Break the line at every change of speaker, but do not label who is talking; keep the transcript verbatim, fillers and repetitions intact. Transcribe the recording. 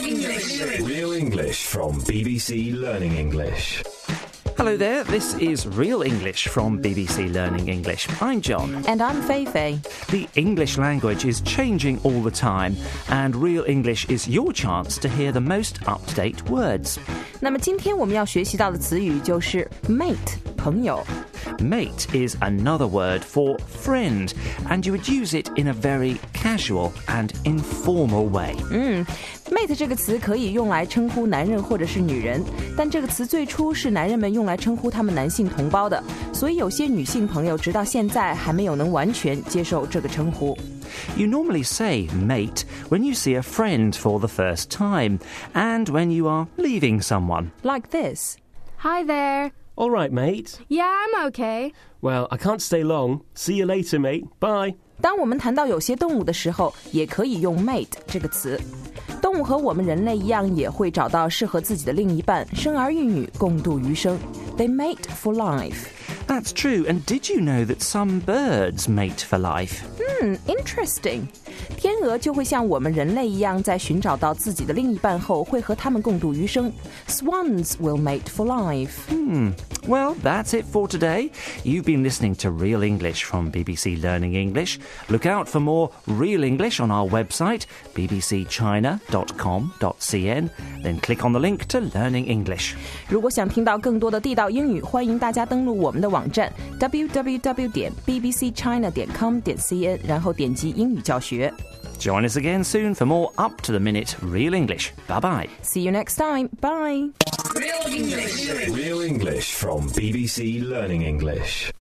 English. Real English from B B C Learning English.
Hello there, this is Real English from B B C Learning English. I'm John.
And I'm Feifei.
The English language is changing all the time, and Real English is your chance to hear the most up-to-date words.
那么今天我们要学习到的词语就是 mate, 朋友。
Mate is another word for friend, and you would use it in a very casual and informal way.
嗯 mate 这个词可以用来称呼男人或者是女人，但这个词最初是男人们用来称呼他们男性同胞的，所以有些女性朋友直到现在还没有能完全接受这个称呼。
You normally say mate when you see a friend for the first time, and when you are leaving someone.
Like this.
Hi there.
All right, mate.
Yeah, I'm okay.
Well, I can't stay long. See you later, mate. Bye.
当我们谈到有些动物的时候，也可以用 mate 这个词。动物和我们人类一样，也会找到适合自己的另一半，生儿育女，共度余生。They mate for life.
That's true, and did you know that some birds mate for life?
Hmm, interesting. 天鹅就会像我们人类一样，在寻找到自己的另一半后，会和他们共度余生。Swans will mate for life.
Hmm. Well, that's it for today. You've been listening to Real English from B B C Learning English. Look out for more Real English on our website, b b c china dot com dot c n. Then click on the link to Learning English.
如果想听到更多的地道英语，欢迎大家登录我们的网站 w w w 点 b b c china 点 com 点 c n， 然后点击英语教学。
Join us again soon for more up-to-the-minute Real English. Bye-bye.
See you next time. Bye.
Real English. Real English from B B C Learning English.